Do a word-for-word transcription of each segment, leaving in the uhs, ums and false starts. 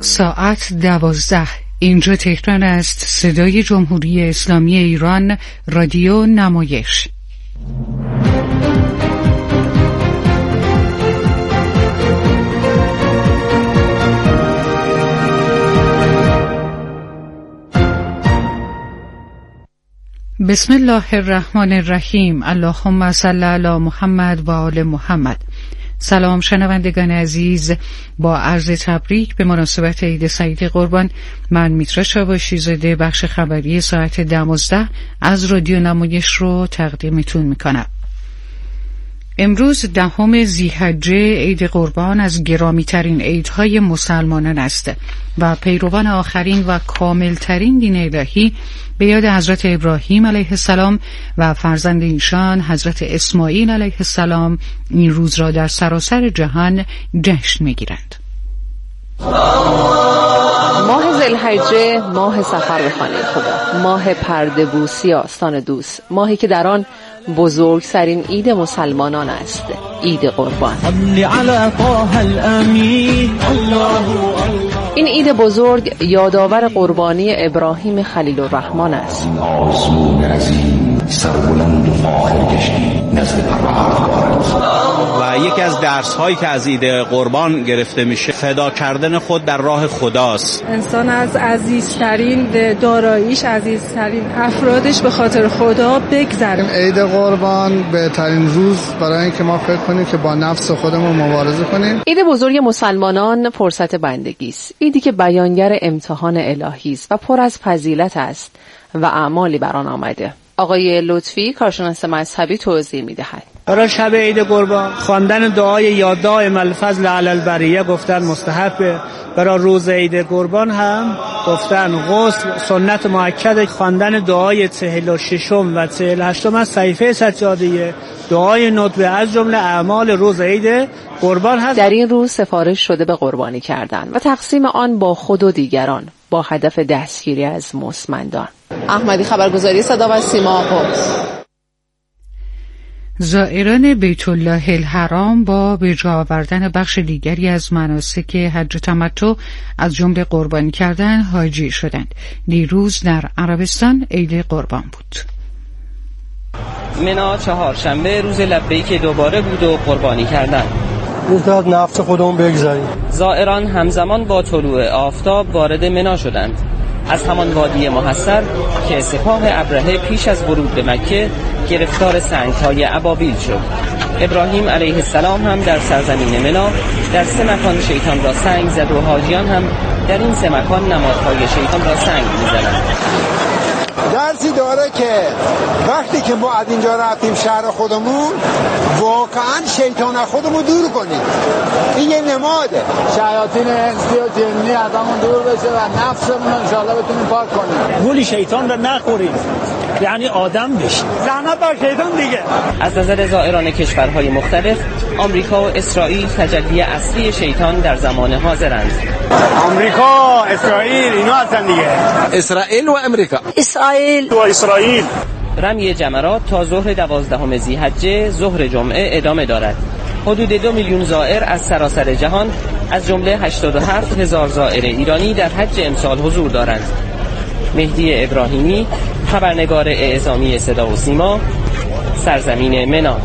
ساعت دوازده. اینجا تهران است. صدای جمهوری اسلامی ایران، رادیو نمایش. بسم الله الرحمن الرحیم. اللهم صل علی محمد و آل محمد. سلام شنوندگان عزیز، با عرض تبریک به مناسبت عید سعید قربان، من میترا شاباشی زاده بخش خبری ساعت دوازده از رادیو نمایش رو تقدیمتون میکنم. امروز دهم ذی‌حجه عید قربان از گرامی ترین عیدهای مسلمانان است و پیروان آخرین و کامل ترین دین الهی به یاد حضرت ابراهیم علیه السلام و فرزند ایشان حضرت اسماعیل علیه السلام این روز را در سراسر جهان جشن می‌گیرند. ماه ذوالحجه ماه سفر به خانه خدا، ماه پرده بوسی آستان دوست، ماهی که در آن بزرگترین عید مسلمانان است، عید قربان. این عید بزرگ یادآور قربانی ابراهیم خلیل الرحمن است. آزمون عظیم سربلند و فاخر گشتی نزد پروردگارت. و یکی از درس‌هایی که از عید قربان گرفته میشه فدا کردن خود در راه خداست. انسان از عزیزترین داراییش، عزیزترین افرادش به خاطر خدا بگذره. عید قربان بهترین روز برای اینکه ما فکر کنیم که با نفس خودمون مبارزه کنیم. عید بزرگ مسلمانان فرصت بندگی است، عیدی که بیانگر امتحان الهی است و پر از فضیلت است و اعمالی بر آن آمده. آقای لطفی کارشناس مذهبی توضیح می‌دهد. برای شب عید قربان خواندن دعای یا دائم الفضل علی البریه گفتن مستحبه. برای روز عید قربان هم گفتن غسل سنت مؤکد. خواندن دعای چهل و ششم و چهل و هشتم از صحیفه سجادیه، دعای ندبه از جمله اعمال روز عید قربان هست. در این روز سفارش شده به قربانی کردن و تقسیم آن با خود و دیگران با هدف دستگیری از مستمندان. احمدی، خبرگزاری صدا و سیما، قدس. زائران بیت الله الحرام با به جا آوردن بخش دیگری از مناسک حج تمتع از جمله قربانی کردن حاجی شدند. دیروز در عربستان عید قربان بود. منا چهارشنبه روز لبیک دوباره بود و قربانی کردن. از نفس خودمون بگذاریم. زائران همزمان با طلوع آفتاب وارد منا شدند. از همان وادی محصر که سپاه ابرهه پیش از ورود به مکه گرفتار سنگ‌های ابابیل شد. ابراهیم علیه السلام هم در سرزمین منا در سه مکان شیطان را سنگ زد و حاجیان هم در این سه مکان نمادهای شیطان را سنگ می‌زدند. درسی داره که وقتی که ما از اینجا رفتیم شهر خودمون واقعا شیطان از خودمون دور کنیم. این یه نماده. شیاطین انسی و جنی از همون دور بشه و نفسمون رو انشاءالله بتونیم پاک کنیم. گولی شیطان را نخوریم، یعنی آدم بشیم. لعنت بر شیطان دیگه. از نظر زائران کشورهای مختلف، آمریکا و اسرائیل تجلی اصلی شیطان در زمان حاضرند. آمریکا، اسرائیل، اینا هستن دیگه. اسرائیل و امریکا. اسرائیل و اسرائیل. رمی جمرات تا ظهر دوازدهم ذی‌حجه ظهر جمعه ادامه دارد. حدود دو میلیون زائر از سراسر جهان از جمله هشتاد و هفت هزار زائر ایرانی در حج امسال حضور دارند. مهدی ابراهیمی، خبرنگار اعزامی صدا و سیما، سرزمین منا.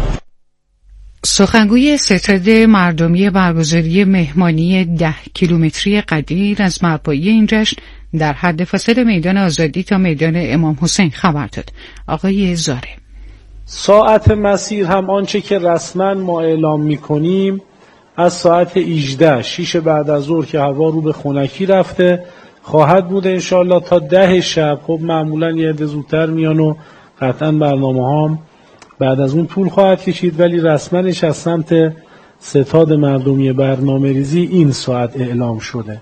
سخنگوی ستاد مردمی برگزاری مهمانی ده کیلومتری قدیر از مرپایی این جشن در حد فاصله میدان آزادی تا میدان امام حسین خبر داد. آقای زاره: ساعت مسیر هم آنچه که رسما ما اعلام می‌کنیم از ساعت هجده شش بعد از ظهر که هوا رو به خنکی رفته خواهد بود انشالله تا ده شب. خب معمولا یه عده زودتر میان و قطعا برنامه هم بعد از اون طول خواهد کشید، ولی رسمنش از سمت ستاد مردمی برنامه ریزی این ساعت اعلام شده.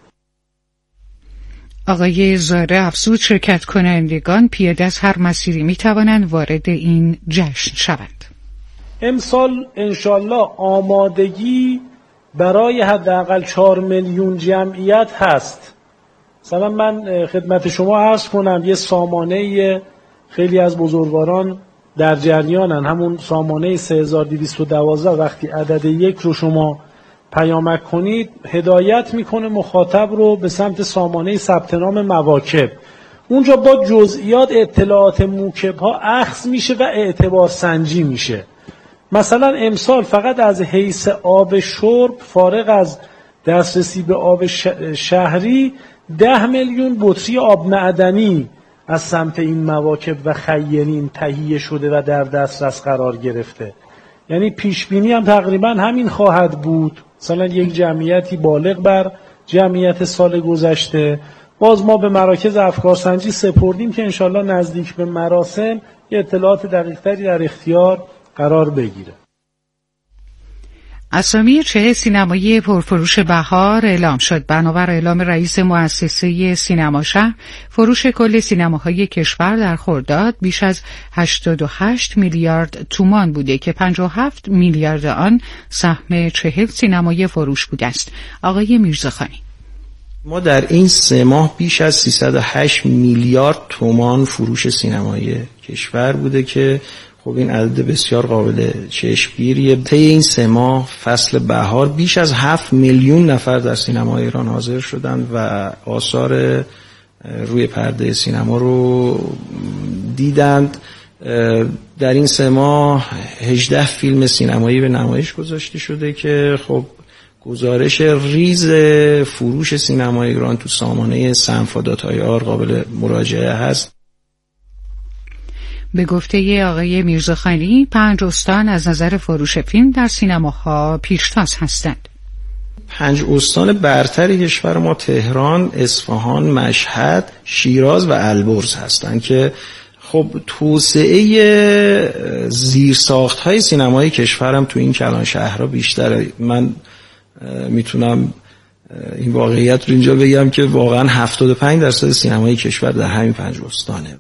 آقای زاره افزود شرکت کنندگان پیاده از هر مسیری می توانند وارد این جشن شوند. امسال انشالله آمادگی برای حداقل چهار میلیون جمعیت هست. مثلا من خدمت شما عرض کنم یه سامانه خیلی از بزرگواران در جریانن، همون سامانه سه هزار و دویست و دوازده وقتی عدد یک رو شما پیامک کنید هدایت میکنه مخاطب رو به سمت سامانه ثبت نام مواکب. اونجا با جزئیات اطلاعات موکب ها اخذ میشه و اعتبار سنجی میشه. مثلا امسال فقط از حیث آب شرب فارغ از دسترسی به آب شهری ده میلیون بطری آب معدنی از سمت این مواکب و خیرین تهیه شده و در دسترس قرار گرفته. یعنی پیش بینی هم تقریبا همین خواهد بود، مثلا یک جمعیتی بالغ بر جمعیت سال گذشته. باز ما به مراکز افکارسنجی سپردیم که انشالله نزدیک به مراسم یه اطلاعات دقیق‌تری در اختیار قرار بگیره. اسامی چه سینمایی پرفروش بهار اعلام شد. بنابر اعلام رئیس مؤسسه سینما شهر، فروش کل سینماهای کشور در خرداد بیش از هشتاد و هشت میلیارد تومان بوده که پنجاه و هفت میلیارد آن سهم چهل سینمای فروش بوده است. آقای میرزاخانی: ما در این سه ماه بیش از سیصد و هشت میلیارد تومان فروش سینمای کشور بوده که خب این عدد بسیار قابل چشمگیریه. طی این سه ماه فصل بهار بیش از هفت میلیون نفر در سینمای ایران حاضر شدند و آثار روی پرده سینما رو دیدند. در این سه ماه هجده فیلم سینمایی به نمایش گذاشته شده که خب گزارش ریز فروش سینمای ایران تو سامانه صنف و داتای آر قابل مراجعه هست. به گفته آقای میرزاخانی، پنج استان از نظر فروش فیلم در سینماها پیشتاز هستند. پنج استان برتر کشور ما تهران، اصفهان، مشهد، شیراز و البرز هستند که خب توسعه زیرساخت‌های سینمای کشورم تو این کلان شهرها بیشتره. من میتونم این واقعیت رو اینجا بگم که واقعا هفتاد و پنج درصد سینمای کشور در همین پنج استانه.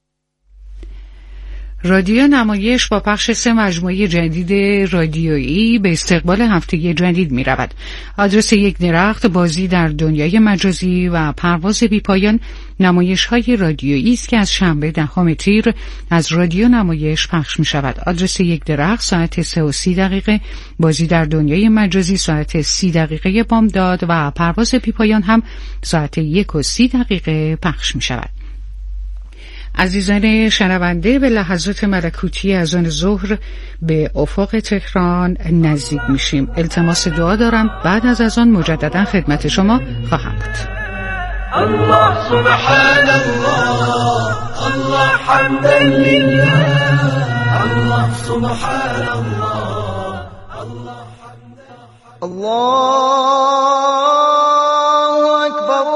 رادیو نمایش با پخش سه مجموعه جدید رادیویی به استقبال هفته جدید می رود. آدرس یک درخت، بازی در دنیای مجازی و پرواز بی پایان نمایش های رادیویی است که از شنبه دهم تیر از رادیو نمایش پخش می شود. آدرس یک درخت ساعت سه و سی دقیقه، بازی در دنیای مجازی ساعت سی دقیقه بامداد و پرواز بی پایان هم ساعت یک و سی دقیقه پخش می شود. عزیزان شنونده، به لحظات ملکوتی از آن ظهر به افق تهران نزدیک میشیم. التماس دعا دارم، بعد از از آن مجددا خدمت شما خواهم بود. الله سبحان الله، الله حمدا لله، الله سبحان الله، الله حمدا الله اکبر،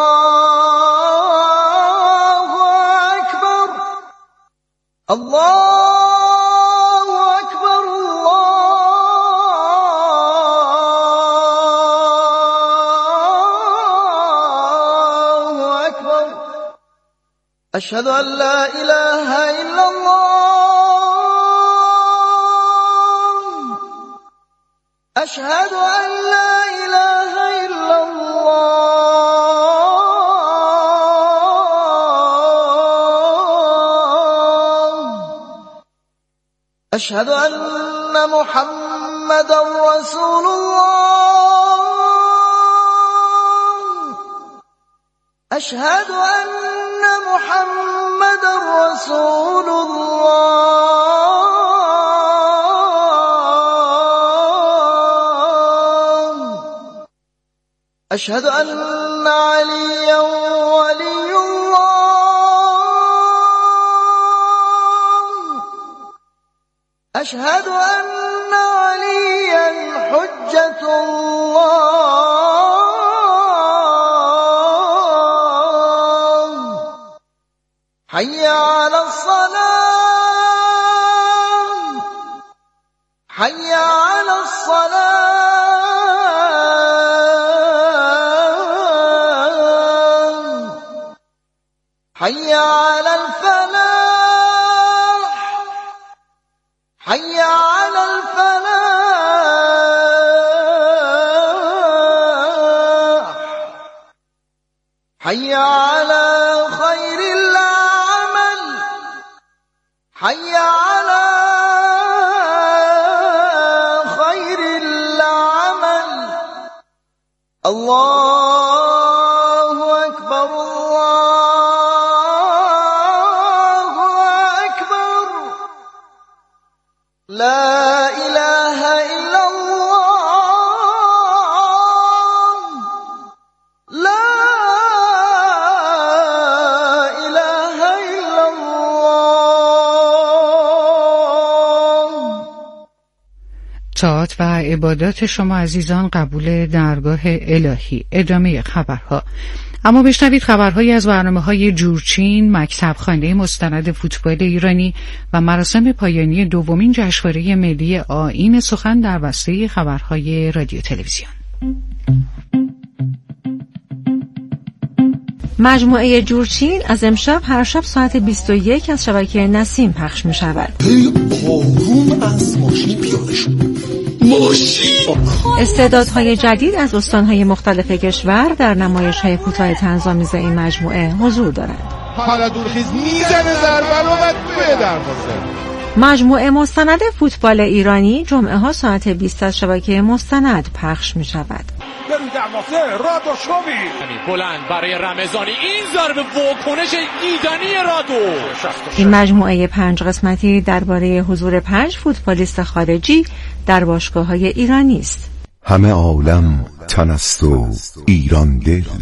الله أكبر، الله أكبر. أشهد أن لا إله إلا الله، أشهد أن لا إله إلا الله، أشهد أن محمدا رسول الله، أشهد أن محمدا رسول الله، أشهد أن عليا ولي الله، أشهد أن عليا حجة الله، حي على الصلاة، حي على الصلاة، حي على الفلاح، حي على الفلاح، حي على خير العمل، حي على خير العمل، الله اکبر الله اکبر لا اله الا الله لا اله الا الله. طاعت و عبادات شما عزیزان قبول درگاه الهی. ادامه خبرها. اما بشنوید خبرهایی از برنامه‌های جورچین، مکتبخانه مستند فوتبال ایرانی و مراسم پایانی دومین جشنواره ملی آیین سخن در بسته خبرهای رادیو تلویزیون. مجموعه جورچین از امشب هر شب ساعت بیست و یک از شبکه نسیم پخش می شود. آروم از ماشین پیاده شد. ماشین استعدادهای جدید از استانهای مختلف کشور در نمایش‌های کوتاه طنزآمیز این مجموعه حضور دارند. حالا دورخیز میزنه ضربه رو و توی دروازه. مجموعه مستند فوتبال ایرانی جمعه ها ساعت بیست از شبکه مستند پخش می شود. برو دروازه رادو شوی بلند برای رمضانی، این ضربه واکنش ایدانی رادو. این مجموعه پنج قسمتی درباره حضور پنج فوتبالیست خارجی در باشگاه‌های ایرانی است. همه عالم تن است و ایران دل. ای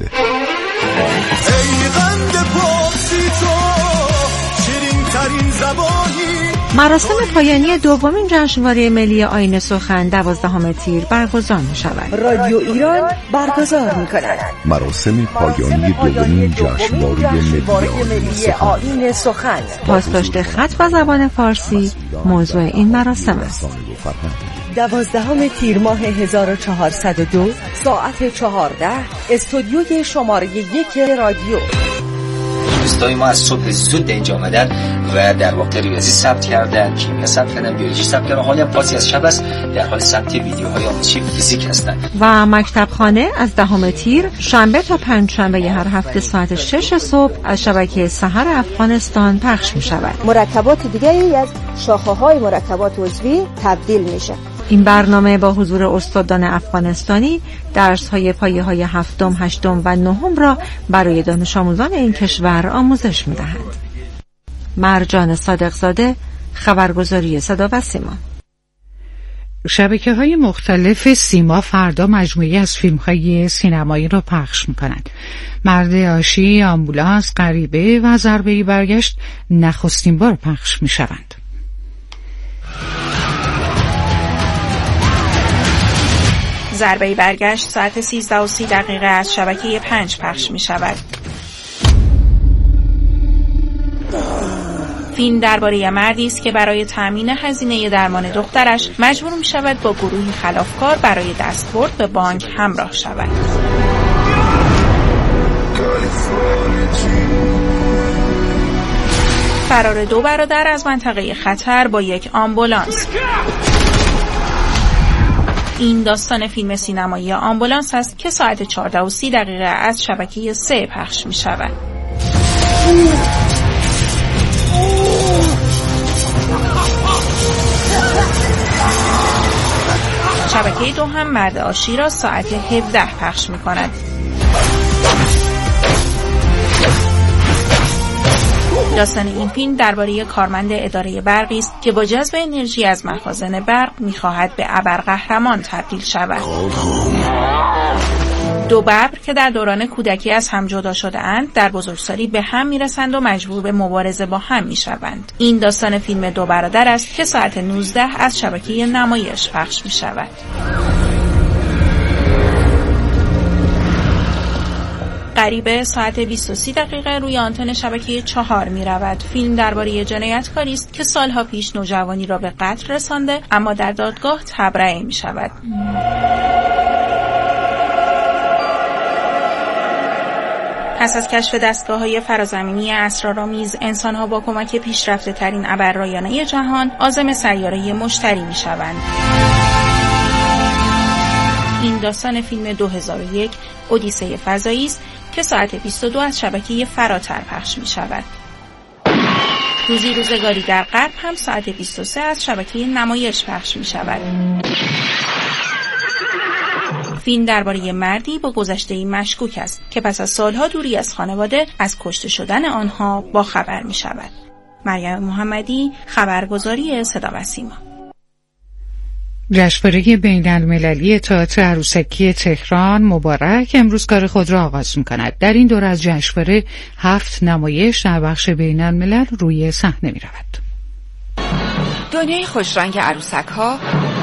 قند پاسی تو شیرین ترین زبانی. مراسم پایانی دومین جشنواره ملی آیین سخن دوازدهم تیر برگزار می شود. رادیو ایران برگزار می کند. مراسم پایانی دومین جشنواره ملی آیین سخن. پاسداشت خط و زبان فارسی موضوع این مراسم است. دوازدهم تیر ماه هزار و چهارصد و دو ساعت چهارده استودیوی شماره یک رادیو. دوستای ما از صبح زود اینجا آمدن و در واقع ریاضی ثبت کردن، کیمیا ثبت کردن، بیولوژی ثبت کردن. حالا پاسی از شب است، در حال ثبت ویدیوهای آموزشی فیزیک هستند. و مکتبخانه از دهم تیر شنبه تا پنجشنبه هر هفته ساعت شش صبح از شبکه سحر افغانستان پخش می شود. مرکبات دیگری از شاخه‌های مرکبات عضوی تبدیل میشه. این برنامه با حضور استادان افغانستانی درس‌های پایه‌های هفتم، هشتم و نهم را برای دانش آموزان این کشور آموزش می‌دهند. مرجان صادقزاده، خبرگزاری صدا و سیما. شبکه‌های مختلف سیما فردا مجموعی از فیلم‌های سینمایی را پخش می‌کنند. مرد آشی، آمبولانس، غریبه و ضربه‌ای برگشت نخستین بار پخش می‌شوند. ضربه‌ای برگشت ساعت سیزده و سی دقیقه از شبکه پنج پخش می شود. فیلم درباره مردی است که برای تامین هزینه درمان دخترش مجبور می شود با گروهی خلافکار برای دستبرد به بانک همراه شود. فرار دو برادر از منطقه خطر با یک آمبولانس. این داستان فیلم سینمایی آمبولانس است که ساعت چهارده و سی دقیقه از شبکه سه پخش می شود. شبکه دو هم مرد آشی را ساعت هفده پخش می کند. داستان این فیلم درباره کارمند اداره برقی است که با جذب انرژی از مخازن برق می‌خواهد به ابرقهرمان تبدیل شود. دو ببر که در دوران کودکی از هم جدا شده‌اند در بزرگسالی به هم می‌رسند و مجبور به مبارزه با هم می‌شوند. این داستان فیلم دو برادر است که ساعت نوزده از شبکه نمایش پخش می‌شود. غریبه ساعت بیست و سه دقیقه روی آنتن شبکه چهار می رود. فیلم درباره جنایتکاری است که سالها پیش نوجوانی را به قتل رسانده اما در دادگاه تبرئه می شود. پس از کشف دستگاه‌های فرازمینی اسرارآمیز، انسان‌ها با کمک پیشرفته‌ترین ابررایانه جهان عازم سیاره مشتری می‌شوند. این داستان فیلم دو هزار و یک اودیسه فضایی است که ساعت بیست و دو از شبکه فراتر پخش می‌شود. روزی روزگاری در غرب هم ساعت بیست و سه از شبکه نمایش پخش می‌شود. فیلم درباره مردی با گذشته‌ای مشکوک است که پس از سالها دوری از خانواده از کشته شدن آنها با خبر می شود. مریم محمدی، خبرگزاری صدا و سیما. جشنواره بین المللی تئاتر عروسکی تهران مبارک امروز کار خود را آغاز می‌کند. در این دوره از جشنواره هفت نمایش در بخش بین الملل روی صحنه می‌رود. دنیای خوشرنگ عروسک‌ها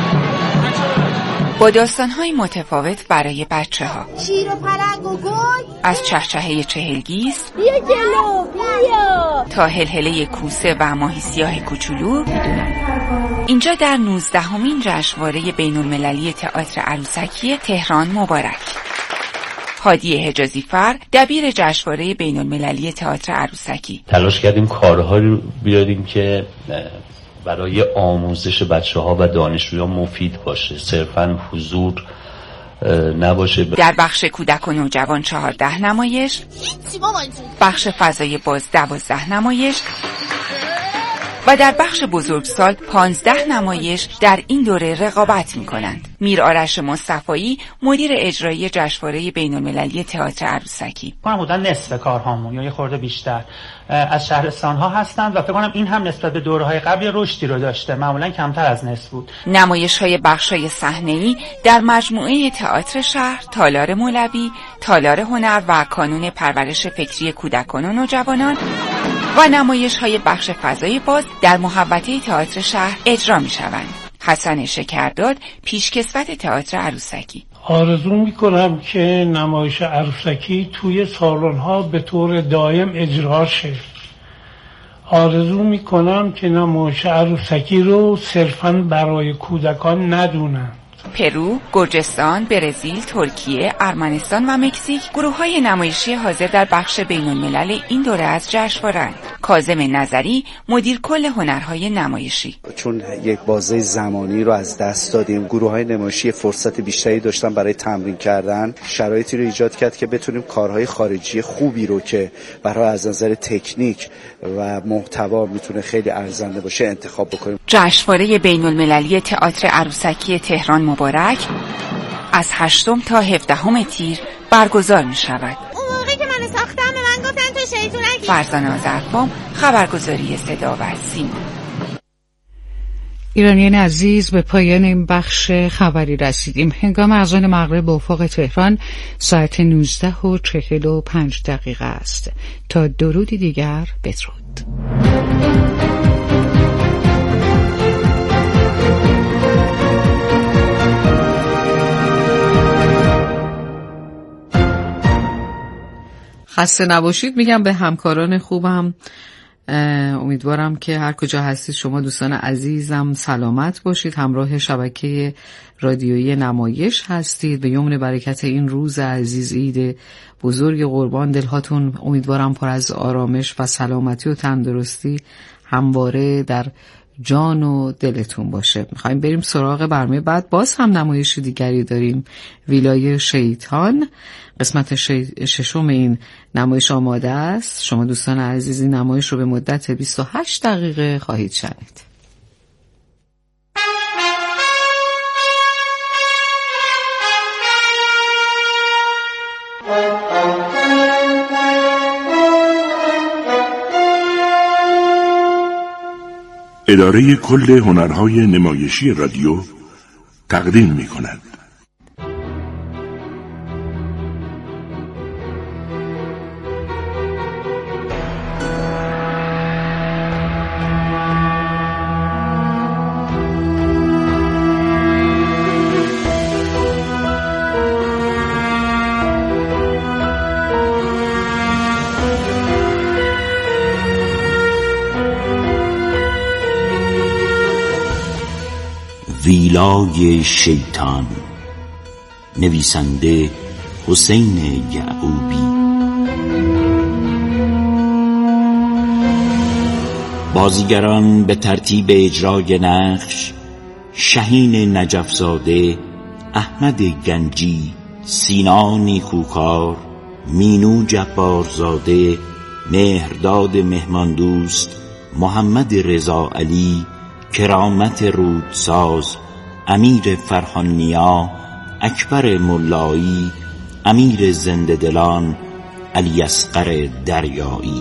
با داستان‌های متفاوت برای بچه‌ها. شیر و پلنگ و گل، از چهچهه چهلگیز بیا جلو بیا تا هلهله کوسه و ماهی سیاه کوچولو. اینجا در نوزدهمین جشنواره بین‌المللی تئاتر عروسکی تهران مبارک. هادی حجازی فر، دبیر جشنواره بین‌المللی تئاتر عروسکی. تلاش کردیم کارهایی رو بیاریم که برای آموزش بچه‌ها و دانشجویان مفید باشه، صرفاً حضور نباشه. در بخش کودک و نوجوان چهارده نمایش، بخش فضای باز دوازده نمایش و در بخش بزرگسال پانزده نمایش در این دوره رقابت می کنند. میر آرش مصطفایی، مدیر اجرایی جشنواره بین‌المللی تئاتر عروسکی. کنم بودن نصف کارهامون یا یه خورده بیشتر از شهرستان‌ها هستند و فکر کنم این هم نسبت به دوره‌های قبل رشدی رو داشته، معمولاً کمتر از نصف بود. نمایش‌های بخش‌های صحنه‌ای در مجموعه تئاتر شهر، تالار مولوی، تالار هنر و کانون پرورش فکری کودکان و نوجوانان و نمایش‌های بخش فضای باز در محوطه تئاتر شهر اجرا می‌شوند. حسن شکرداد، پیشکسوت تئاتر عروسکی. آرزو می‌کنم که نمایش عروسکی توی سالن‌ها به طور دائم اجرا شه. آرزو می‌کنم که نمایش عروسکی رو صرفاً برای کودکان ندونن. پرو، گرجستان، برزیل، ترکیه، ارمنستان و مکزیک گروه‌های نمایشی حاضر در بخش بین‌الملل این دوره از جشنواره‌اند. کاظم نظری، مدیر کل هنرهای نمایشی. چون یک بازه زمانی رو از دست دادیم، گروه‌های نمایشی فرصت بیشتری داشتن برای تمرین کردن، شرایطی رو ایجاد کرد که بتونیم کارهای خارجی خوبی رو که برای از نظر تکنیک و محتوا میتونه خیلی ارزنده باشه انتخاب بکنیم. جشنواره بین‌المللی تئاتر عروسکی تهران مبارک از هشتم تا هفدهم تیر برگزار می شود. اون موقعی که من ساختم به من گفتن تو شیطونکی. فرزانه آذرفام، خبرگزاری صدا و سیما. ایرانیان عزیز، به پایان این بخش خبری رسیدیم. هنگام اذان مغرب به افق تهران ساعت نوزده و چهل و پنج دقیقه است. تا درودی دیگر بدرود. خسته نباشید میگم به همکاران خوبم. امیدوارم که هر کجا هستید شما دوستان عزیزم سلامت باشید، همراه شبکه رادیویی نمایش هستید. به یمن برکت این روز عزیز، عید بزرگ قربان، دلهاتون امیدوارم پر از آرامش و سلامتی و تندرستی همواره در جان و دلتون باشه. میخوایم بریم سراغ برنامه بعد. باز هم نمایش دیگری داریم، ویلای شیطان. قسمت ششم این نمایش آماده است. شما دوستان عزیز این نمایش رو به مدت بیست و هشت دقیقه خواهید شنید. اداره کل هنرهای نمایشی رادیو تقدیم می کند. ویلای شیطان، نویسنده حسین یعقوبی. بازیگران به ترتیب اجرای نقش: شهین نجفزاده، احمد گنجی، سینا نیکوکار، مینو جبارزاده، مهرداد مهماندوست، محمد رضا علی، کرامت رودساز، امیر فرهان نیا، اکبر ملایی، امیر زنده دلان علی اصغر دریایی.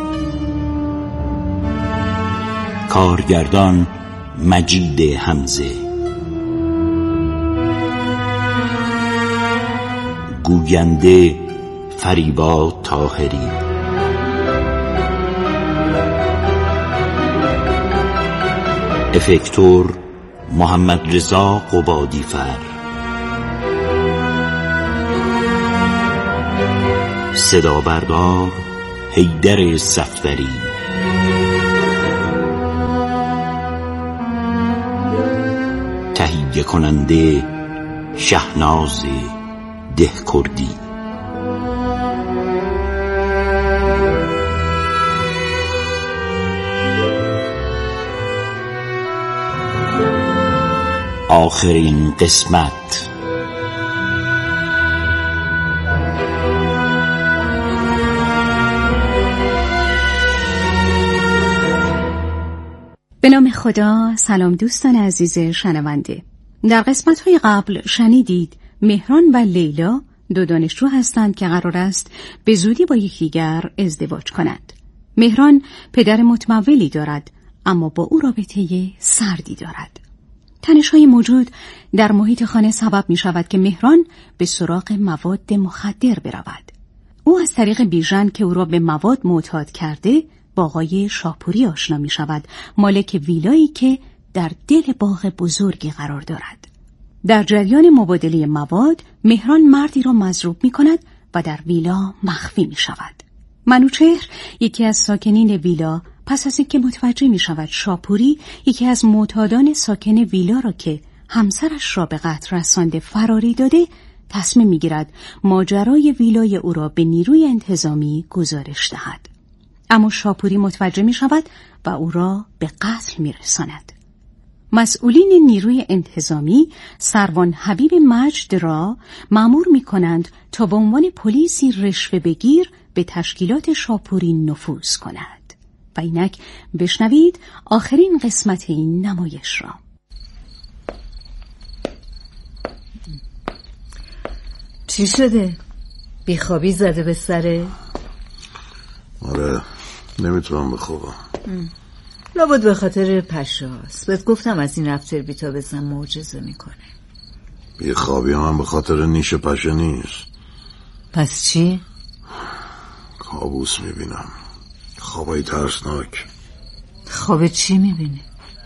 کارگردان مجید حمزه. گوینده فریبا طاهری. افکتور محمد رضا قبادیفر. صدا بردار حیدر صفدری. تهیه کننده شهناز دهکردی. آخرین قسمت. به نام خدا. سلام دوستان عزیز شنونده. در قسمت‌های قبل شنیدید مهران و لیلا دو دانشجو هستند که قرار است به زودی با یکدیگر ازدواج کنند. مهران پدر متمولی دارد اما با او رابطه سردی دارد. تنش‌های موجود در محیط خانه سبب می شود که مهران به سراغ مواد مخدر برود. او از طریق بیژن که او را به مواد معتاد کرده با آقای شاپوری آشنا می شود، مالک ویلایی که در دل باغ بزرگی قرار دارد. در جریان مبادله مواد مهران مردی را مضروب می کند و در ویلا مخفی می شود. منوچهر یکی از ساکنین ویلا پس از اینکه متوجه می شود شاپوری یکی از معتادان ساکن ویلا را که همسرش را به قتل رسانده فراری داده، تصمیم می گیرد ماجرای ویلای او را به نیروی انتظامی گزارش دهد. اما شاپوری متوجه می شود و او را به قتل می رساند. مسئولین نیروی انتظامی سروان حبیب مجد را مأمور می کنند تا به عنوان پلیسی رشوه بگیر به تشکیلات شاپوری نفوذ کند. و اینک بشنوید آخرین قسمت این نمایش را. چی شده؟ بیخوابی زده به سره؟ آره، نمیتونم بخوابم. لابد به خاطر پشاست. بهت گفتم از این رفتر بیتا بزن معجزه میکنه. بیخوابی هم به خاطر نیش پشه نیست. پس چی؟ کابوس میبینم، خوابای ترسناک. خواب چی میبینی؟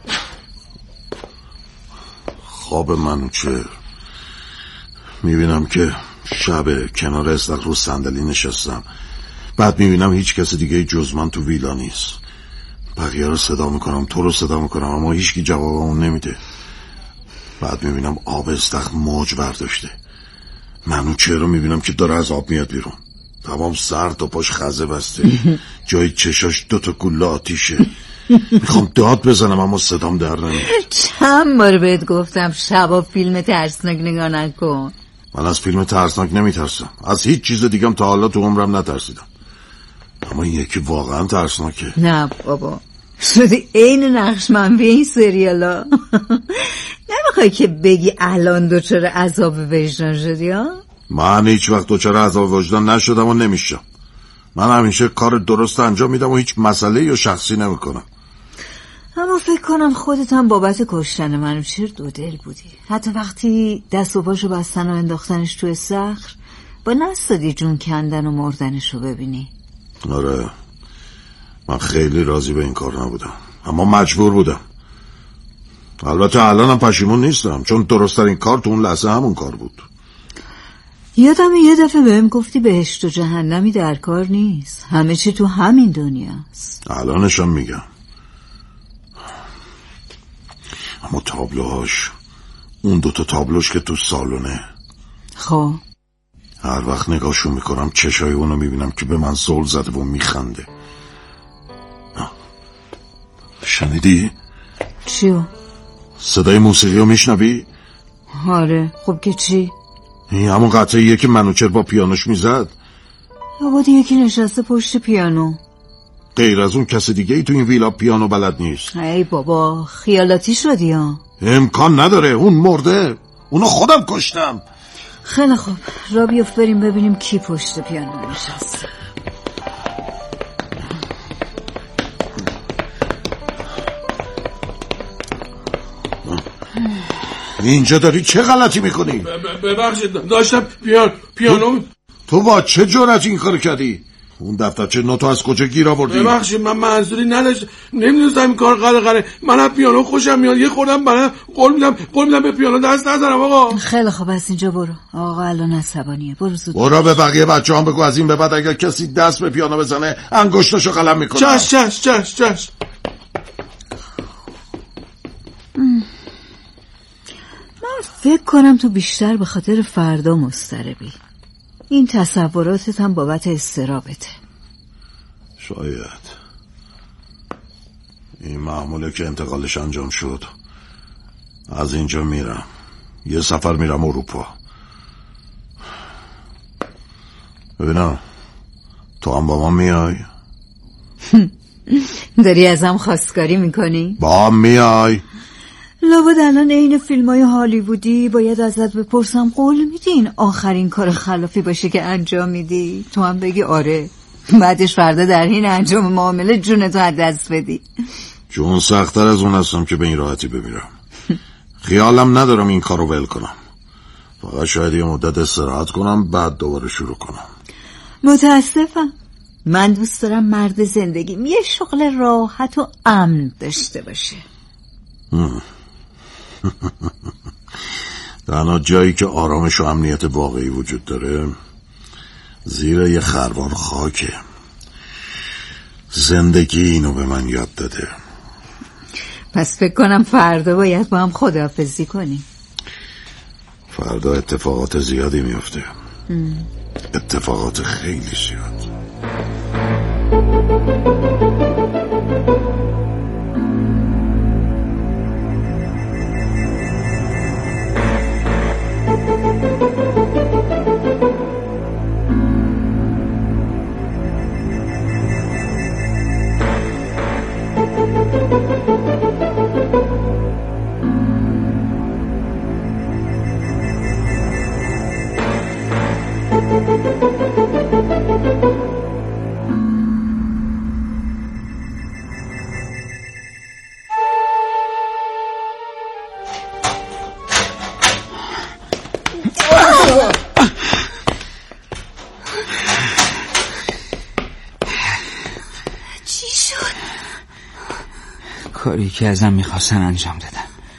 خواب منوچهر. میبینم که شب کنار استخر رو صندلی نشستم، بعد میبینم هیچ کس دیگه جز من تو ویلا نیست. بقیه رو صدا میکنم، تو رو صدا میکنم، اما هیچکی جوابمون نمیده. بعد میبینم آب استخر موج برداشته. منوچهر رو میبینم که داره از آب میاد بیرون، تمام سر تا پاش خزه بسته، جای چشاش دوتا گوله آتیشه. میخوام داد بزنم اما صدام در نمیاد. چند بار بهت گفتم شبا فیلم ترسناک نگاه نکن. من از فیلم ترسناک نمیترسم، از هیچ چیز دیگم تا حالا تو عمرم نترسیدم، اما این یکی واقعا ترسناکه. نه بابا، شدی عین نقش منفی این سریالا. نمیخوای که بگی الان دوچار عذاب وجدان شدی ها؟ من هیچ وقت دوچار عذاب وجدان نشدم و نمیشم. من همیشه کار درست انجام میدم و هیچ مسئله یا شخصی نمیکنم. اما فکر کنم خودت هم بابت کشتن منوچهر دو دل بودی. حتی وقتی دست و پاشو بستن و انداختنش توی صخر با نستادی جون کندن و مردنشو ببینی. آره، من خیلی راضی به این کار نبودم، اما مجبور بودم. البته الانم پشیمون نیستم، چون درست‌ترین کار تو اون لحظه همون کار بود. یادم یه دفعه بهم گفتی بهشت و جهنمی در کار نیست، همه چی تو همین دنیاست. الانشم میگم. اما تابلوهاش، اون دوتا تابلوش که تو سالونه، خب هر وقت نگاهشو میکنم چشای اونو میبینم که به من زل زده و میخنده. شنیدی؟ چیو؟ صدای موسیقی رو میشنوی؟ آره، خب که چی؟ این همون قطعیه که منوچهر با پیانوش میزد. لابد یکی نشسته پشت پیانو. غیر از اون کس دیگه ای تو این ویلا پیانو بلد نیست. ای بابا، خیالاتی شدی ها. امکان نداره، اون مرده، اونو خودم کشتم. خیلی خوب، را بیفت بریم ببینیم کی پشت پیانو نشسته. اینجا داری چه غلطی میکنی؟ ببخشید داشتم پیان... پیانو تو با چه جرأتی این کارو کردی؟ اون دفترچه نوتو از کجا گیر آوردی؟ ببخشید من منظوری نداشت، نمیدونستم این کار قره قره. من از پیانو خوشم میاد، یه خودم برای قول میدم قول میدم به پیانو دست نزنم. آقا خیلی خوب، از اینجا برو. آقا الان عصبانیه، برو زود. برو به بقیه بچه‌ها هم بگو از این به بعد اگر کسی دست به پیانو بزنه انگشتاشو قلم میکنه. چش چش چش چش. من فکر کنم تو بیشتر به خاطر فردا مضطربی. این تصوراتت هم بابت استرابته. شاید. این معموله که انتقالش انجام شد. از اینجا میرم، یه سفر میرم اروپا. ببینم تو هم با ما میای؟ داری ازم خواستگاری میکنی؟ با هم میای؟ لابد الان این فیلم های هالیوودی باید ازت بپرسم قول میدی این آخرین کار خلافی باشه که انجام میدی؟ تو هم بگی آره، بعدش فردا در حین انجام معامله جونتو از دست بدی. جون سخت‌تر از اون هستم که به این راحتی بمیرم. خیالم ندارم این کارو ول کنم، فقط شاید یه مدت استراحت کنم بعد دوباره شروع کنم. متاسفم، من دوست دارم مرد زندگیم یه شغل راحت و امن داشته باشه. تنها جایی که آرامش و امنیت واقعی وجود داره زیر یه خروار خاکه. زندگی اینو به من یاد داده. پس فکر کنم فردا باید با هم خداحافظی کنیم. فردا اتفاقات زیادی میفته. اتفاقات خیلی زیاد. کاری که ازم میخواستن انجام دادم.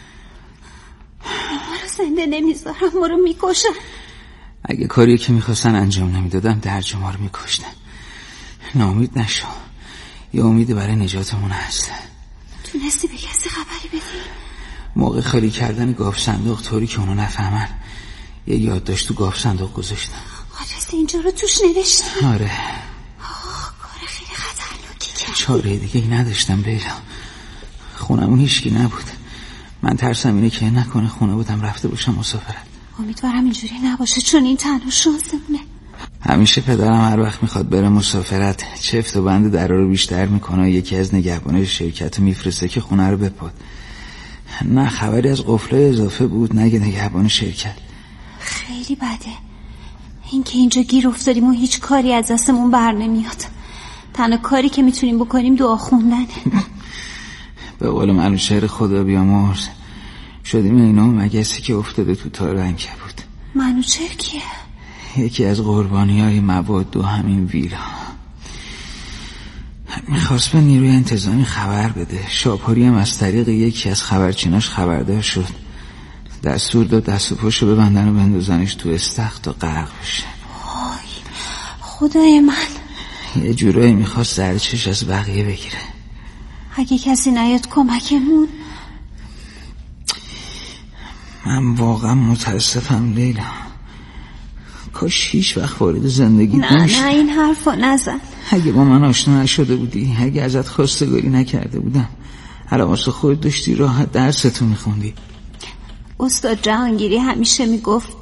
ما رو زنده نمیذارم، ما رو میکشن. اگه کاری که میخواستن انجام نمیدادم درجا ما رو میکشتن. ناامید نشو، یه امیدی برای نجاتمون هست. تونستی به کسی خبری بدی؟ موقع خالی کردن گاف صندوق طوری که اونو نفهمن یه یادداشت تو گاف صندوق گذاشتم. آدرس اینجا رو توش نوشتی؟ آره. آه، کار خیلی خطرناکی کردی. چاره دیگه ای نداشتم لیلا. خونمون هیچکی نبود. من ترسم اینه که نکنه خونه بودم رفته باشم مسافرت. امیدوارم اینجوری نباشه، چون این تنها شانسمونه. همیشه پدرم هر وقت میخواد بره مسافرت چفت و بند درا رو بیشتر میکنه و یکی از نگهبانای شرکت میفرسته که خونه رو بپاد. نه خبری از قفلای اضافه بود، نه نگهبان شرکت. خیلی بده این که اینجا گیر افتادیم و هیچ کاری از دستمون بر نمیاد. تنها کاری که میتونیم بکنیم دعا خوندنه. به قول منوچهر خدا بیامرز شدیم اینا مگسی که افتاده تو تار عنکبوت. منوچهر کیه؟ یکی از قربانی های مواد و همین ویلا. میخواست به نیروی انتظامی خبر بده. شاپوری هم از طریق یکی از خبرچیناش خبردار شد. دستور داد دست و پاشو ببندن و بندازنش تو استخر تا غرق بشه. وای خدای من، یه جورایی میخواست سرچش از بقیه بگیره. اگه کسی نیاد کمکمون. من واقعا متاسفم لیلا، کاش هیچ وقت وارد زندگی نه نمیشه. نه این حرفو نزن. اگه با من آشنا نشده بودی، اگه ازت خواستگاری نکرده بودم، الان واسه خودت داشتی راحت درستو میخوندی. استاد جهانگیری همیشه میگفت